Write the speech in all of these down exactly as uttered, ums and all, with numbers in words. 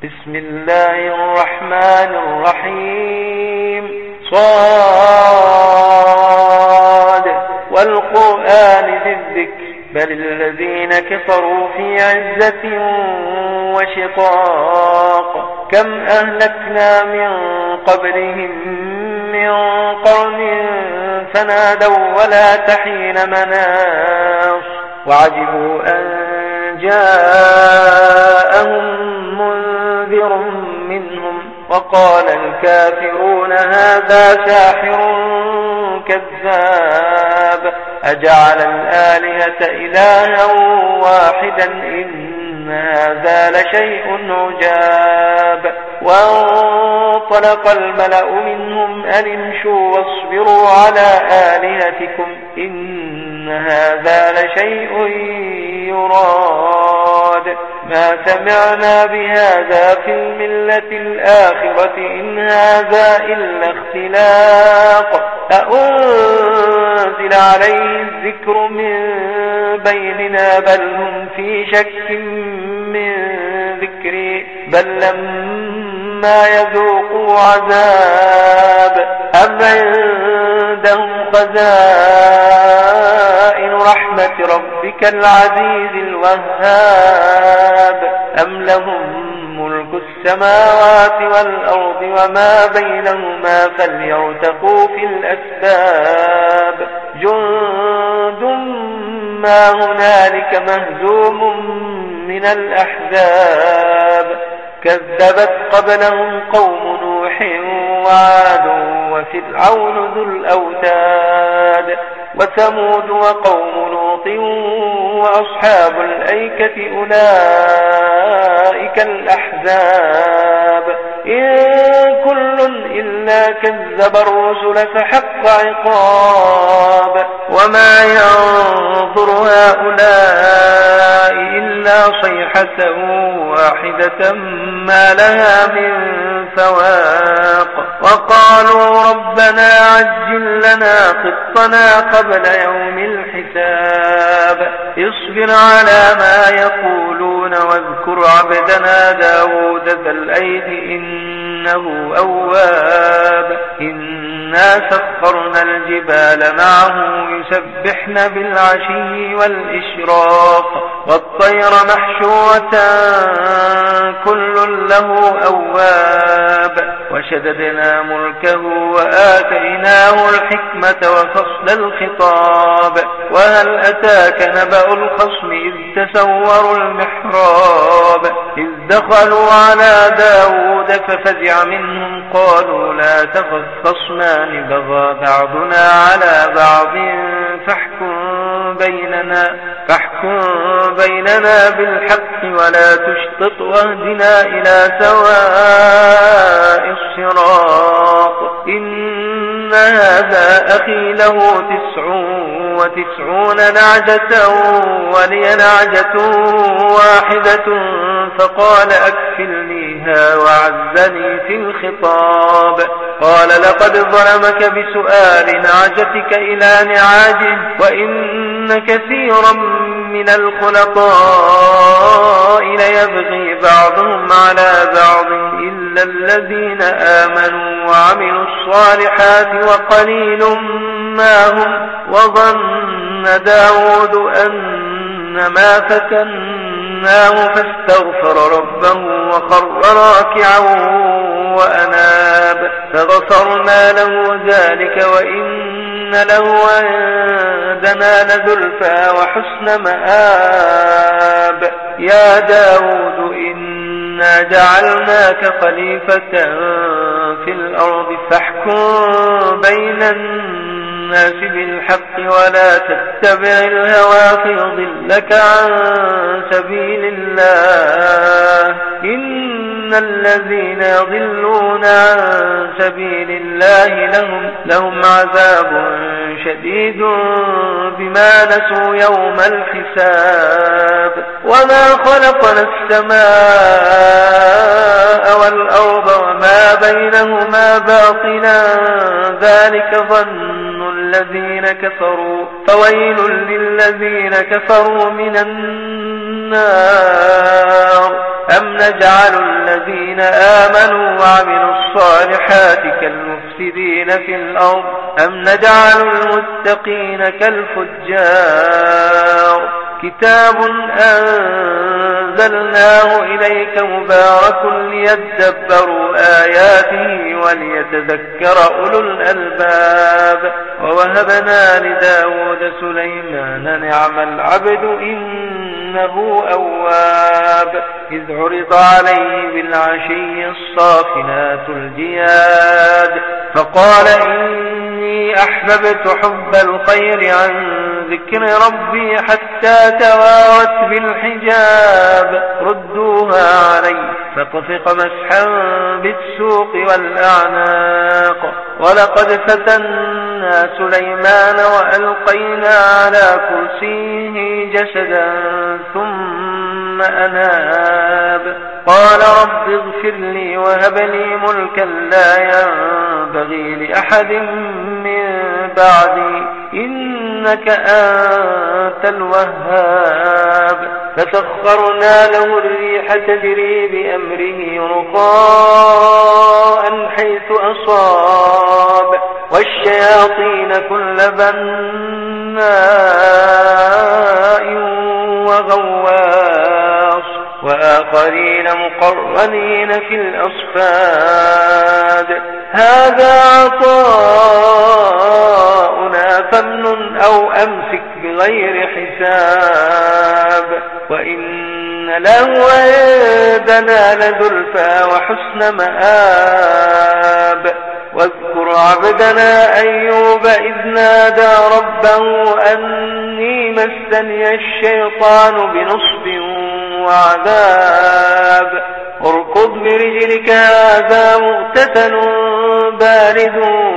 بسم الله الرحمن الرحيم صاد والقرآن ذي الذكر بل الذين كفروا في عزة وشقاق كم أهلكنا من قبلهم من قرن فنادوا ولا تحين مناص وعجبوا أن جاءهم منذر منهم وقال الكافرون هذا ساحر كذاب أجعل الآلهة إلها واحدا إن هذا لشيء عجاب وانطلق الملأ منهم أن امشوا واصبروا على آلهتكم إن هذا لشيء يراد ما سمعنا بهذا في الملة الآخرة إن هذا إلا اختلاق أأنزل عليه الذكر من بيننا بل هم في شك من ذكري بل لما يذوقوا عذاب أم عندهم خزائن رحمة ربك العزيز الوهاب أم لهم ملك السماوات والأرض وما بينهما فليرتقوا في الأسباب جند ما هنالك مهزوم من الأحزاب كذبت قبلهم قوم نوح وعاد وفرعون ذو الأوتاد وثمود وقوم لوط وأصحاب الأيكة أولئك الأحزاب إن كل إلا كذب الرسل فحق عقاب وما ينظر هؤلاء إلا صيحة واحدة ما لها من فواق وقالوا ربنا عجل لنا قطنا قبل يوم الحساب اصبر على ما يقولون واذكر عبدنا داود ذا الأيد إنه أواب إنا سخرنا الجبال معه يسبحن بالعشي والإشراق والطير محشورة كل له أواب وشددنا ملكه وآتيناه الحكمة وفصل الخطاب وهل أتاك نبأ الخصم إذ تسوروا المحراب إذ دخلوا على داود ففزع منهم قالوا لا تخف خصمان بغى بعضنا على بعض فاحكم بيننا فاحكم بيننا بالحق ولا تشطط واهدنا إلى سواء الصراط إن هذا أخي له تسع وتسعون نعجة ولي نعجة واحدة فقال أكفلنيها وعزني في الخطاب قال لقد ظلمك بسؤال نعجتك إلى نعاجه وإن كثيرا من الخلطاء ليبغي بعضهم على بعض إلا الذين آمنوا وعملوا الصالحات وقليل ما هم وظن داود أنما فتناه فاستغفر ربه وخر راكعا وأناب فغفرنا له ذلك وإن له عندنا لزلفى وحسن مآب يا داود إنا جعلناك خليفة في الأرض فاحكم بين الناس بالحق ولا تتبع الهوى فيضلك عن سبيل الله إن الذين يضلون عن سبيل الله لهم, لهم عذاب شديد بما نسوا يوم الحساب وما خلقنا السماء والأرض وما بينهما باطلا ذلك ظن الذين كفروا فويل للذين كفروا من النار أم نجعل الذين آمنوا وعملوا الصالحات كالمفسدين في الأرض أم نجعل المتقين كالفجار كتاب أنزلناه إليك مبارك ليدبروا آياته وليتذكر أولو الألباب ووهبنا لداود سليمان نعم العبد إنه أواب إذ عرض عليه بالعشي الصافنات الجياد فقال إني أحببت حب الخير عن ذكر ربي حتى توارت بالحجاب ردوها علي فطفق مسحا بالسوق والأعناق ولقد فتنا سليمان وألقينا على كرسيه جسدا ثم أناب قال رب اغفر لي وهب لي ملكا لا ينبغي لأحد من بعدي إنك أنت الوهاب فسخرنا له الريح تجري بأمره رخاء حيث أصاب والشياطين كل بناء وغواص وآخرين مقرنين في الأصفاد هذا عطاؤنا فامنن أو أمسك بغير حساب وإن له عندنا لزلفى وحسن مآب واذكر عبدنا أيوب إذ نادى ربه أني مسني الشيطان بنصب وعذاب اركض برجلك هذا مغتسل بارد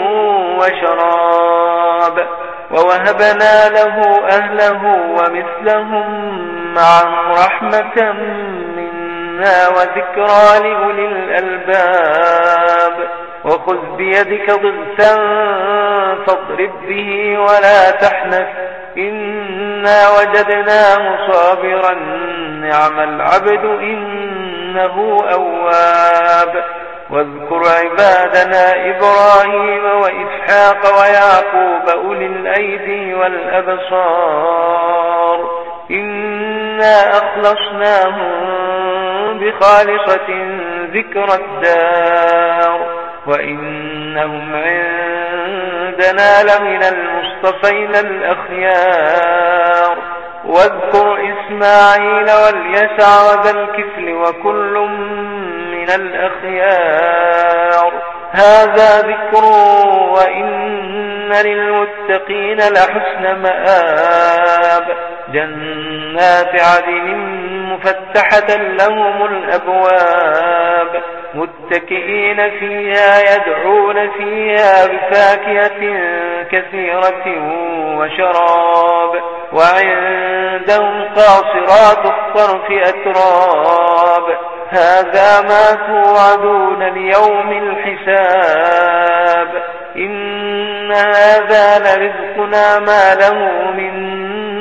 وشراب ووهبنا له أهله ومثلهم معهم رحمة منا وذكرى لأولي الألباب وخذ بيدك ضغثا فاضرب به ولا تحنث إنا وجدناه صابرا نعم العبد إنه أواب واذكر عبادنا إبراهيم وإسحاق ويعقوب أولي الأيدي والأبصار إنا أخلصناهم بخالصة ذكر الدار وإنهم عندنا لمن المصطفين الأخيار واذكر إسماعيل واليسع وذا الكفل وكل من الأخيار هذا ذكر وإن للمتقين لحسن مآب جنات عدن مفتحة لهم الأبواب متكئين فيها يدعون فيها بفاكهة كثيرة وشراب وعندهم قاصرات الطرف أتراب هذا ما توعدون ليوم الحساب إن هذا لرزقنا ما له من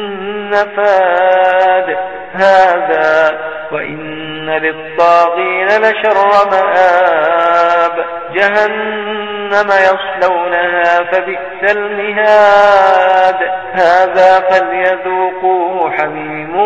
نفاد هذا وإن للطاغين لشر مآب جهنم يصلونها فبئس المهاد هذا فليذوقوه حميم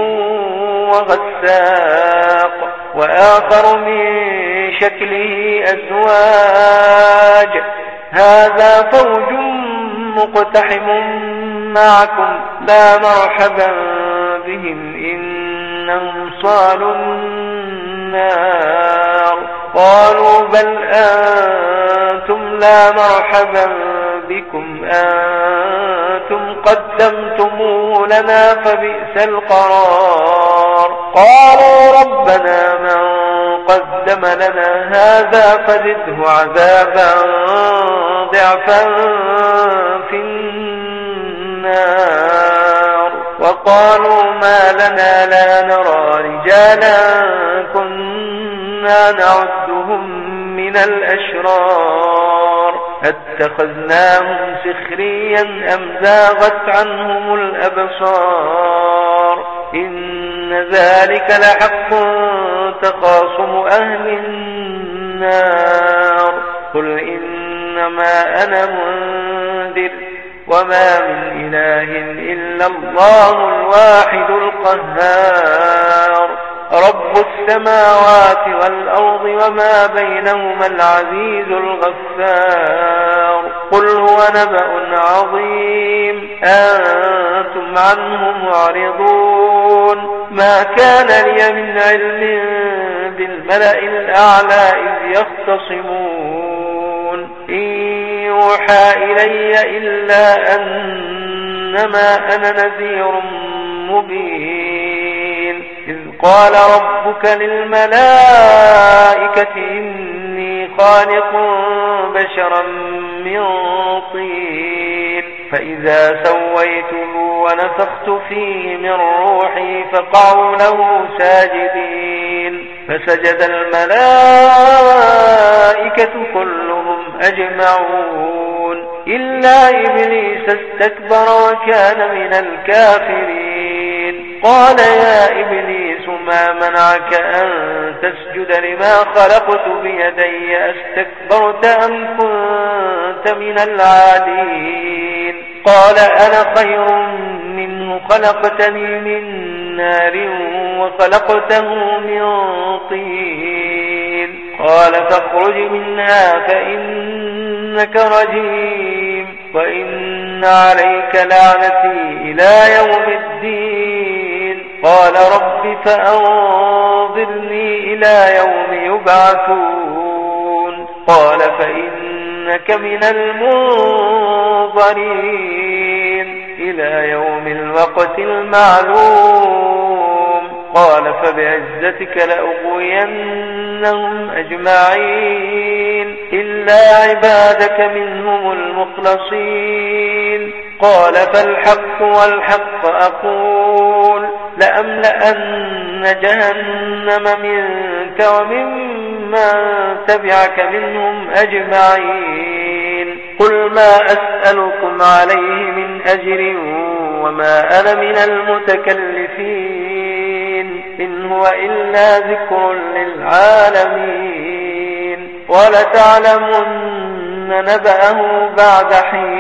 وغساق وآخر من شكله أزواج هذا فوج مقتحم معكم لا مرحبا بهم إنهم صالوا النار قالوا بل أنتم لا مرحبا بكم أنتم قدمتموه لنا فبئس القرار قالوا ربنا من قدم لنا هذا فزده عذابا ضعفا في النار وقالوا ما لنا لا نرى رجالا كنا نعدهم من الأشرار اتخذناهم سخريا أم زاغت عنهم الأبصار إن ذلك لحق تخاصم أهل النار قل إنما أنا منذر وما من إله إلا الله الواحد القهار رب السماوات والأرض وما بينهما العزيز الغفار قل هو نبأ عظيم أنتم عنه معرضون ما كان لي من علم بالملأ الأعلى إذ يختصمون إن يوحى إلي إلا أنما أنا نذير مبين إذ قال ربك للملائكة إني خالق بشرا من طين فإذا سويته ونفخت فيه من روحي فقعوا له ساجدين فسجد الملائكة كلهم أجمعون إلا إبليس استكبر وكان من الكافرين قال يا إبليس ما منعك أن تسجد لما خلقت بيدي أستكبرت أم كنت من العالين قال أنا خير منه خلقتني من نار وخلقته من طين قال فاخرج منها فإنك رجيم وإن عليك لعنتي إلى يوم الدين قال رب فأنظرني إلى يوم يبعثون قال فإنك من المنظرين إلى يوم الوقت المعلوم قال فبعزتك لأغوينهم أجمعين إلا عبادك منهم المخلصين قال فالحق والحق أقول لأملأن جهنم منك وممن تبعك منهم أجمعين قل ما أسألكم عليه من أجر وما أنا من المتكلفين إن هو إلا ذكر للعالمين ولتعلمن نبأه بعد حين